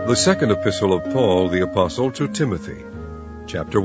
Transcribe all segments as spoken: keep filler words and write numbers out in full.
The second epistle of Paul the Apostle to Timothy, chapter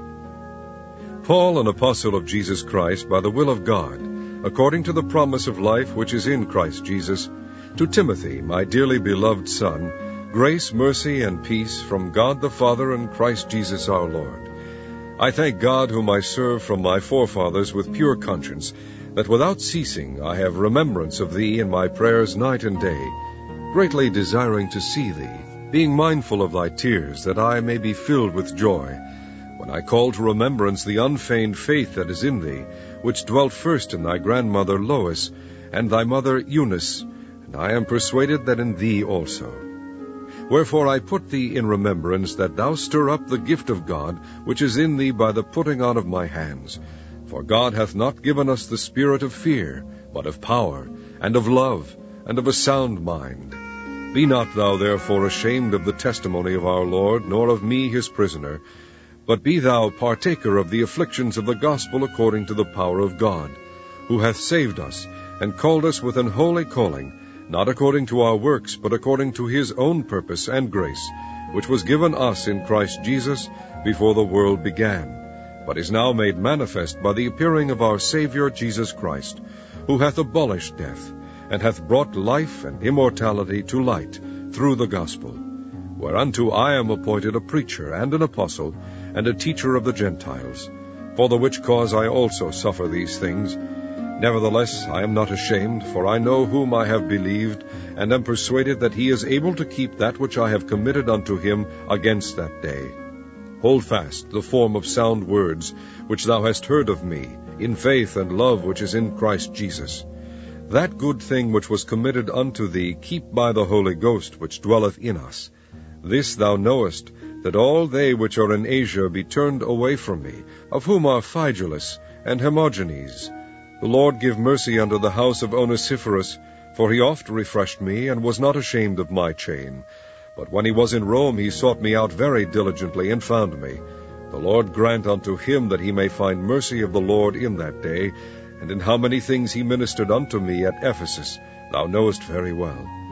one. Paul, an apostle of Jesus Christ, by the will of God, according to the promise of life which is in Christ Jesus, to Timothy, my dearly beloved son, grace, mercy, and peace from God the Father and Christ Jesus our Lord. I thank God, whom I serve from my forefathers with pure conscience, that without ceasing I have remembrance of thee in my prayers night and day, greatly desiring to see thee, being mindful of thy tears, that I may be filled with joy, when I call to remembrance the unfeigned faith that is in thee, which dwelt first in thy grandmother Lois, and thy mother Eunice, and I am persuaded that in thee also. Wherefore I put thee in remembrance, that thou stir up the gift of God, which is in thee by the putting on of my hands. For God hath not given us the spirit of fear, but of power, and of love, and of a sound mind. Be not thou therefore ashamed of the testimony of our Lord, nor of me his prisoner, but be thou partaker of the afflictions of the gospel according to the power of God, who hath saved us, and called us with an holy calling, not according to our works, but according to his own purpose and grace, which was given us in Christ Jesus before the world began, but is now made manifest by the appearing of our Saviour Jesus Christ, who hath abolished death, and hath brought life and immortality to light through the gospel, whereunto I am appointed a preacher and an apostle, and a teacher of the Gentiles, for the which cause I also suffer these things. Nevertheless I am not ashamed, for I know whom I have believed, and am persuaded that he is able to keep that which I have committed unto him against that day. Hold fast the form of sound words, which thou hast heard of me, in faith and love which is in Christ Jesus. That good thing which was committed unto thee keep by the Holy Ghost which dwelleth in us. This thou knowest, that all they which are in Asia be turned away from me, of whom are Phygelus and Hermogenes. The Lord give mercy unto the house of Onesiphorus, for he oft refreshed me, and was not ashamed of my chain. But when he was in Rome, he sought me out very diligently, and found me. The Lord grant unto him that he may find mercy of the Lord in that day, and in how many things he ministered unto me at Ephesus, thou knowest very well.